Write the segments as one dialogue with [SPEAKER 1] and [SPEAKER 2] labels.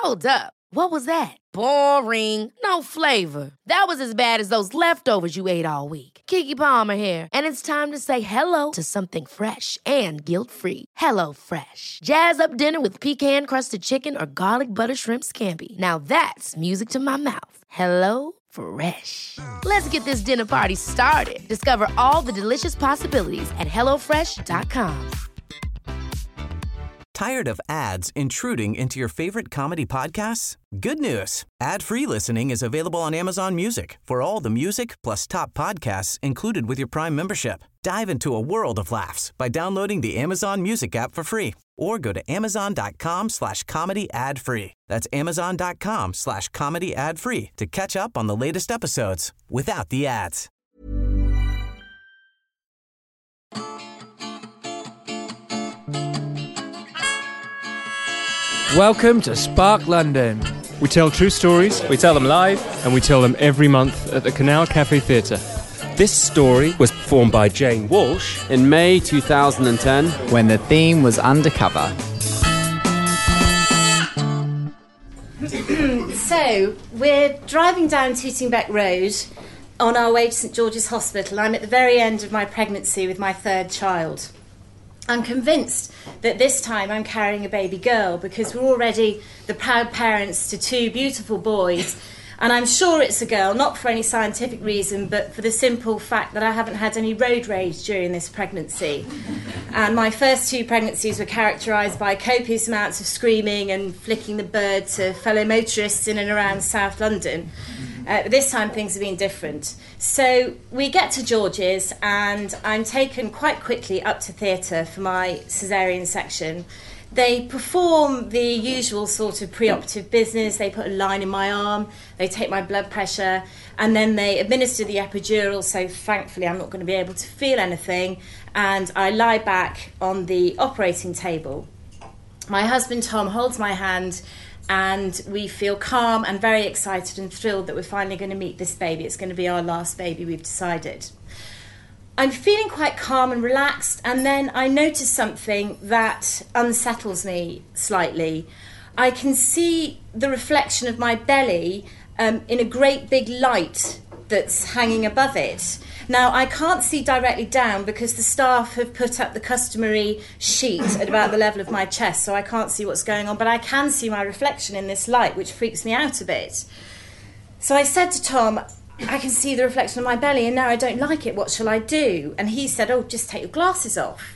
[SPEAKER 1] Hold up. What was that? Boring. No flavor. That was as bad as those leftovers you ate all week. Keke Palmer here, and it's time to say hello to something fresh and guilt-free. Hello Fresh. Jazz up dinner with pecan-crusted chicken or garlic butter shrimp scampi. Now that's music to my mouth. Hello Fresh. Let's get this dinner party started. Discover all the delicious possibilities at hellofresh.com.
[SPEAKER 2] Tired of ads intruding into your favorite comedy podcasts? Good news. Ad-free listening is available on Amazon Music for all the music plus top podcasts included with your Prime membership. Dive into a world of laughs by downloading the Amazon Music app for free or go to amazon.com/comedy ad-free. That's amazon.com/comedy ad-free to catch up on the latest episodes without the ads.
[SPEAKER 3] Welcome to Spark London.
[SPEAKER 4] We tell true stories,
[SPEAKER 5] we tell them live,
[SPEAKER 4] and we tell them every month at the Canal Cafe Theatre. This story was performed by Jane Walsh
[SPEAKER 5] in May 2010
[SPEAKER 6] when the theme was undercover.
[SPEAKER 7] So, we're driving down Tootingbeck Road on our way to St George's Hospital. I'm at the very end of my pregnancy with my third child. I'm convinced that this time I'm carrying a baby girl because we're already the proud parents to two beautiful boys, and I'm sure it's a girl, not for any scientific reason, but for the simple fact that I haven't had any road rage during this pregnancy. And my first two pregnancies were characterised by copious amounts of screaming and flicking the bird to fellow motorists in and around South London. This time things have been different. So we get to George's and I'm taken quite quickly up to theatre for my caesarean section. They perform the usual sort of preoperative business. They put a line in my arm, they take my blood pressure, and then they administer the epidural, so thankfully I'm not going to be able to feel anything, and I lie back on the operating table. My husband Tom holds my hand, and we feel calm and very excited and thrilled that we're finally going to meet this baby. It's going to be our last baby, we've decided. I'm feeling quite calm and relaxed, and then I notice something that unsettles me slightly. I can see the reflection of my belly in a great big light that's hanging above it. Now, I can't see directly down because the staff have put up the customary sheet at about the level of my chest, so I can't see what's going on, but I can see my reflection in this light, which freaks me out a bit. So I said to Tom, I can see the reflection of my belly and now I don't like it, what shall I do? And he said, oh, just take your glasses off.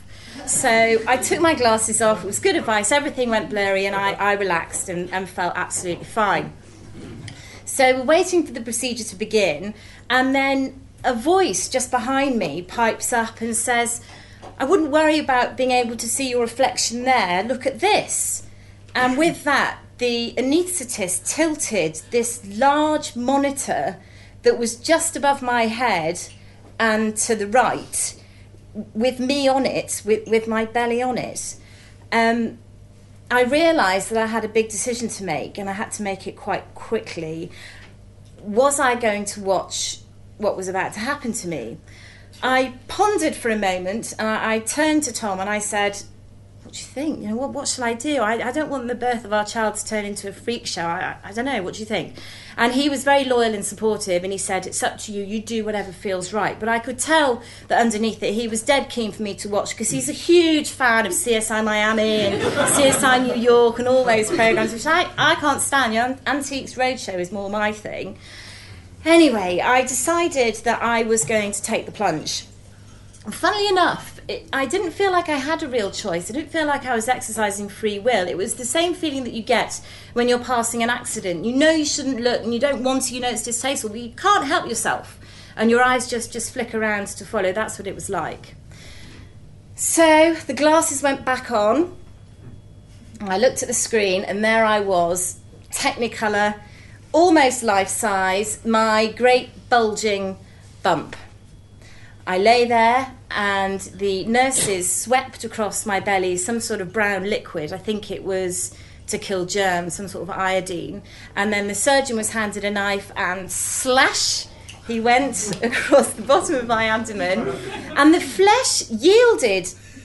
[SPEAKER 7] So I took my glasses off, it was good advice, everything went blurry, and I relaxed and felt absolutely fine. So we're waiting for the procedure to begin, and then a voice just behind me pipes up and says, I wouldn't worry about being able to see your reflection there, look at this. And with that, the anaesthetist tilted this large monitor that was just above my head and to the right, with me on it, with my belly on it. I realised that I had a big decision to make, and I had to make it quite quickly. Was I going to watch what was about to happen to me? I pondered for a moment, and I turned to Tom and I said, what do you think? You know, what shall I do? I don't want the birth of our child to turn into a freak show. I don't know, what do you think? And he was very loyal and supportive, and he said, it's up to you, you do whatever feels right. But I could tell that underneath it, he was dead keen for me to watch, because he's a huge fan of CSI Miami and CSI New York and all those programmes, which I can't stand. You know, Antiques Roadshow is more my thing. Anyway, I decided that I was going to take the plunge. And funnily enough, I didn't feel like I had a real choice. I didn't feel like I was exercising free will. It was the same feeling that you get when you're passing an accident. You know you shouldn't look and you don't want to, you know it's distasteful, but you can't help yourself. And your eyes just flick around to follow. That's what it was like. So the glasses went back on. I looked at the screen and there I was, Technicolor, almost life-size, my great bulging bump. I lay there and the nurses swept across my belly some sort of brown liquid. I think it was to kill germs, some sort of iodine. And then the surgeon was handed a knife and slash, he went across the bottom of my abdomen. And the flesh yielded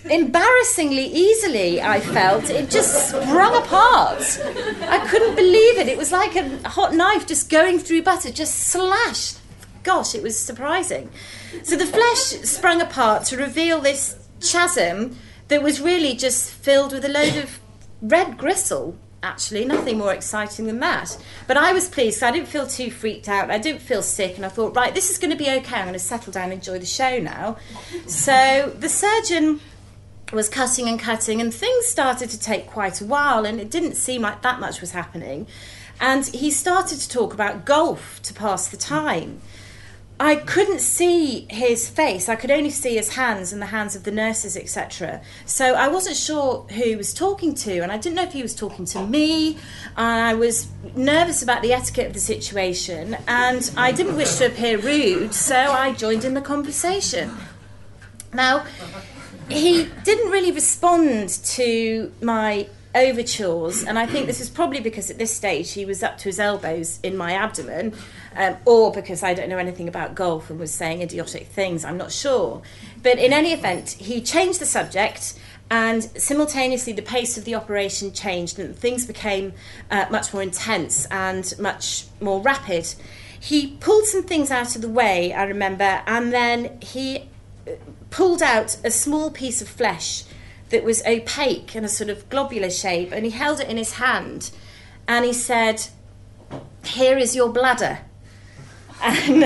[SPEAKER 7] embarrassingly easily, I felt. It just sprung apart. I couldn't believe it. It was like a hot knife just going through butter, just slashed. Gosh, it was surprising. So the flesh sprung apart to reveal this chasm that was really just filled with a load of red gristle. Actually, nothing more exciting than that. But I was pleased, so I didn't feel too freaked out. I didn't feel sick, and I thought, right, this is going to be okay. I'm going to settle down and enjoy the show now. So the surgeon was cutting, and things started to take quite a while, and it didn't seem like that much was happening. And he started to talk about golf to pass the time. I couldn't see his face. I could only see his hands and the hands of the nurses, etc. So I wasn't sure who he was talking to, and I didn't know if he was talking to me. And I was nervous about the etiquette of the situation, and I didn't wish to appear rude, so I joined in the conversation. Now, he didn't really respond to my overtures, and I think this is probably because at this stage he was up to his elbows in my abdomen, or because I don't know anything about golf and was saying idiotic things, I'm not sure. But in any event, he changed the subject, and simultaneously the pace of the operation changed and things became much more intense and much more rapid. He pulled some things out of the way, I remember, and then he pulled out a small piece of flesh that was opaque and a sort of globular shape, and he held it in his hand and he said, "Here is your bladder." And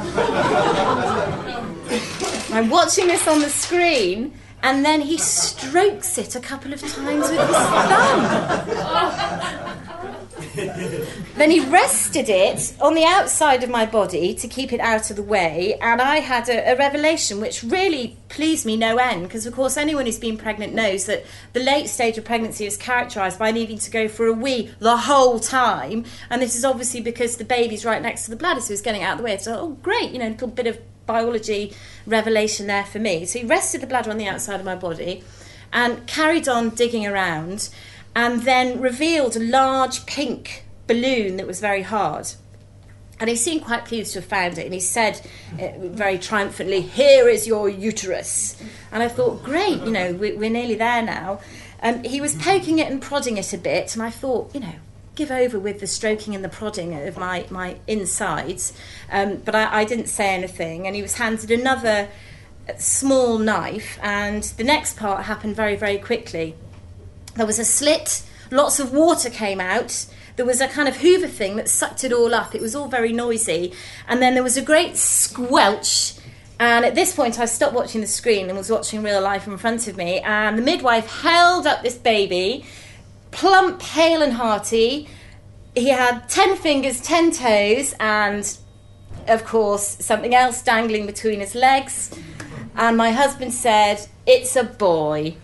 [SPEAKER 7] I'm watching this on the screen, and then he strokes it a couple of times with his thumb. Then he rested it on the outside of my body to keep it out of the way, and I had a revelation which really pleased me no end, because of course anyone who's been pregnant knows that the late stage of pregnancy is characterised by needing to go for a wee the whole time, and this is obviously because the baby's right next to the bladder, so he's getting out of the way. So, oh great, a little bit of biology revelation there for me. So he rested the bladder on the outside of my body and carried on digging around, and then revealed a large pink balloon that was very hard. And he seemed quite pleased to have found it, and he said very triumphantly, "Here is your uterus." And I thought, great, we're nearly there now. He was poking it and prodding it a bit, and I thought, give over with the stroking and the prodding of my insides. But I didn't say anything, and he was handed another small knife, and the next part happened very, very quickly. There was a slit, lots of water came out, there was a kind of hoover thing that sucked it all up, it was all very noisy, and then there was a great squelch, and at this point I stopped watching the screen and was watching real life in front of me, and the midwife held up this baby, plump, hale and hearty. He had 10 fingers, 10 toes, and of course something else dangling between his legs, and my husband said, "It's a boy."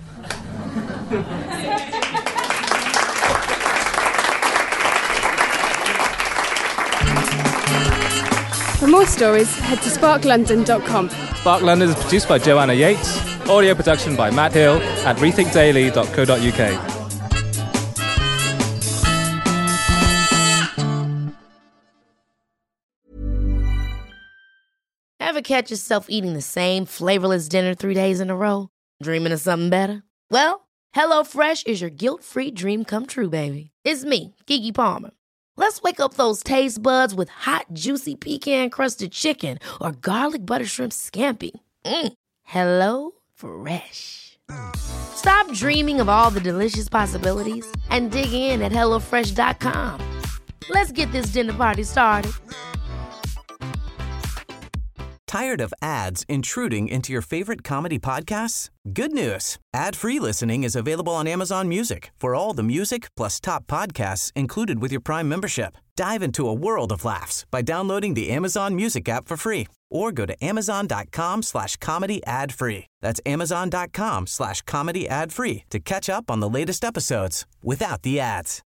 [SPEAKER 8] For more stories, head to sparklondon.com.
[SPEAKER 3] Spark London is produced by Joanna Yates. Audio production by Matt Hill at rethinkdaily.co.uk.
[SPEAKER 1] Ever catch yourself eating the same flavorless dinner 3 days in a row? Dreaming of something better? Well, HelloFresh is your guilt-free dream come true, baby. It's me, Keke Palmer. Let's wake up those taste buds with hot, juicy pecan-crusted chicken or garlic butter shrimp scampi. Hello Fresh. Stop dreaming of all the delicious possibilities and dig in at HelloFresh.com. Let's get this dinner party started.
[SPEAKER 2] Tired of ads intruding into your favorite comedy podcasts? Good news. Ad-free listening is available on Amazon Music for all the music plus top podcasts included with your Prime membership. Dive into a world of laughs by downloading the Amazon Music app for free or go to amazon.com/comedy ad-free. That's amazon.com/comedy ad-free to catch up on the latest episodes without the ads.